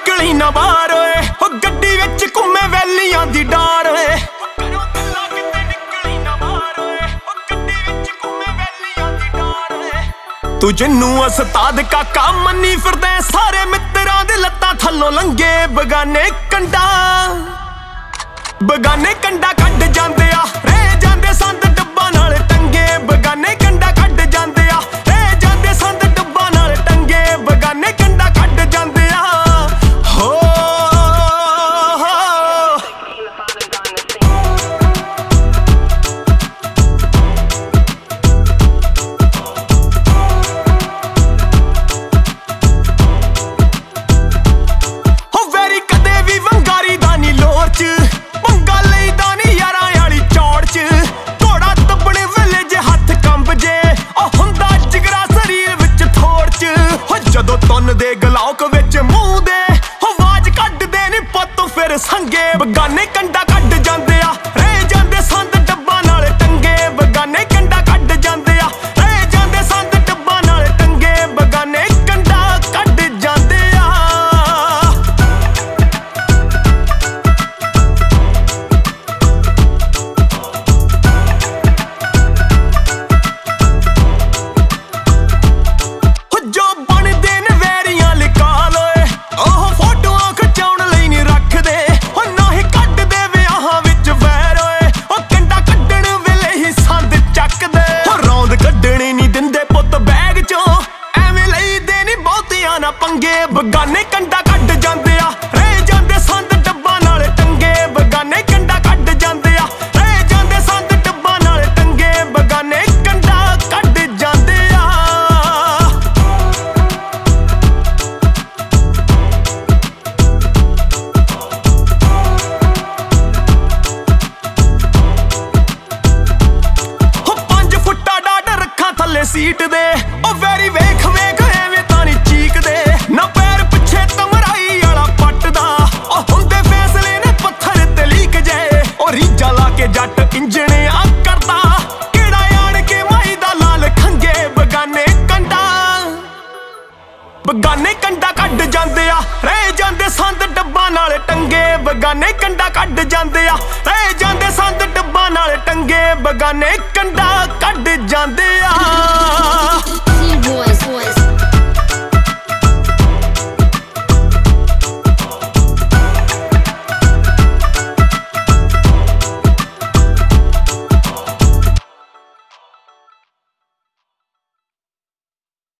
ਨਿਕਲੀ ਨਾ ਬਾਹਰ ਓਏ ਹੋ ਗੱਡੀ ਵਿੱਚ ਘੁੰਮੇ ਵੈਲੀਆਂ ਦੀ ਡਾਰ ਓਏ ਤੂੰ ਜਿੰਨੂੰ ਉਸਤਾਦ ਕਾਕਾ ਮੰਨੀ ਫਿਰਦੇ ਸਾਰੇ ਮਿੱਤਰਾਂ ਦੇ ਲੱਤਾਂ ਥੱਲੋਂ ਲੰਗੇ ਬਗਾਨੇ ਕੰਡਾ ਕੱਢ ਜਾਂਦੇ ਆ ਰਹਿ ਜਾਂਦੇ ਸੰਦ ਡੱਬਾਂ ਨਾਲ ਟੰਗੇ ਬਗਾਨੇ ਕੰਡਾ ਕੱਢ ਜਾਂਦੇ ਆ ਰਹਿ ਜਾਂਦੇ ਸੰਦ ਡੱਬਾਂ ਨਾਲ ਟੰਗੇ ਬਗਾਨੇ ਕੰਡਾ ਕੱਢ ਜਾਂਦੇ ਆ ਹੋ ਵੈਰੀ ਕਦੇ ਵੀ ਵੰਗਾਰੀ ਦਾ ਨੀ ਲੋਰ ਚ ਪੰਗਾ ਲਈਦਾ ਨੀ ਯਾਰਾਂ ਵਾਲੀ ਚੌੜ ਚ ਘੋੜਾ ਦੱਬਣੇ ਵੇਲੇ ਜੇ ਹੱਥ ਕੰਬ ਜੇ ਉਹ ਹੁੰਦਾ ਜਿਗਰਾ ਸਰੀਰ ਵਿੱਚ ਥੋੜ ਚ ਹੋ ਜਦੋਂ ਤੁੰਨ ਦੇ ਗਲੌਕ ਵਿੱਚ ਮੂੰਹ ਦੇ ਆਵਾਜ਼ ਕੱਢਦੇ ਨੀ ਪੁੱਤ ਫਿਰ ਸੰਗੇ ਬਗਾਨੇ ਕੰਡਾ ਕੱਢ ਜਾਂਦੇ ਆ ਰਹਿ ਜਾਂਦੇ ਸੰਦ ਡੱਬਾਂ ਨਾਲ ਟੰਗੇ ਬਗਾਨੇ ਕੰਡਾ ਕੱਢ ਜਾਂਦੇ ਆ ਰਹਿ ਜਾਂਦੇ ਸੰਦ ਡੱਬਾਂ ਨਾਲ ਟੰਗੇ ਬਗਾਨੇ ਕੰਡਾ ਕੱਢ ਜਾਂਦੇ ਆ ਜੋ ਬਣਦੇ ਨੇ ਵੈਰੀਆਂ ਲਿਕਾਲ ਓਏ ਉਹ ਫੋਟੋਆਂ ਖਿਚਾਉਣ ਲਈ ਨਹੀਂ ਰੱਖਦੇ ਉਹ ਨਾ ਹੀ ਕੱਢਦੇ ਵਿਆਹਾਂ ਵਿੱਚ ਵੈਰ ਓਏ ਉਹ ਕੰਡਾ ਕੱਢਣ ਵੇਲੇ ਹੀ ਸੰਦ ਚੱਕਦੇ ਉਹ ਰੌਂਦ ਕੱਢਣੀ ਨਹੀਂ ਦਿੰਦੇ ਪੁੱਤ ਬੈਗ ਚੋਂ ਐਵੇਂ ਲਈਦੇ ਨਹੀਂ ਬਹੁਤਿਆਂ ਨਾ ਪੰਗੇ ਬਗਾਨੇ ਕੰਡਾ ਕੱਢ ਜਾਂਦੇ ਆ ਰਹਿ ਜਾਂਦੇ ਸੰਦ ਡੱਬਾਂ ਨਾਲ ਟੰਗੇ ਬਗਾਨੇ ਕੰਡਾ ਕੱਢ ਜਾਂਦੇ ਆ ਰਹਿ ਜਾਂਦੇ ਸੰਦ ਡੱਬਾਂ ਨਾਲ ਟੰਗੇ ਬਗਾਨੇ ਕੰਡਾ ਕੱਢ ਜਾਂਦੇ ਆ ਹੋ 5 ਫੁੱਟਾ ਡਾਡ ਰੱਖਾਂ ਥੱਲੇ ਸੀਟ ਦੇ ਉਹ ਵੈਰੀ ਵੇਖ ਐਵੇਂ ਤਾਂ ਨੀ ਚੀਕਦੇ ਨਾ ਪੈਰ ਪਿੱਛੇ ਤਮਰਾਈ ਵਾਲਾ ਪੱਟਦਾ ਉਹ ਹੁੰਦੇ ਫੈਸਲੇ ਨੇ ਪੱਥਰ ਤੇ ਲੀਕ ਜੇ ਉਹ ਰੀਜਾ ਲਾ ਕੇ ਜੱਟ ਇੰਜਣ ਆ ਕਰਦਾ ਕਿਹੜਾ ਆਣ ਕੇ ਮਾਈ ਦਾ ਲਾਲ ਖੰਗੇ ਬਗਾਨੇ ਕੰਡਾ ਕੱਢ ਜਾਂਦੇ ਆ ਰਹਿ ਜਾਂਦੇ ਸੰਦ ਡੱਬਾਂ ਨਾਲ ਟੰਗੇ ਬਗਾਨੇ ਕੰਡਾ ਕੱਢ ਜਾਂਦੇ ਆ ਰਹਿ ਜਾਂਦੇ ਸੰਦ ਡੱਬਾਂ ਨਾਲ ਟੰਗੇ ਬਗਾਨੇ ਕੰਡਾ ਕੱਢ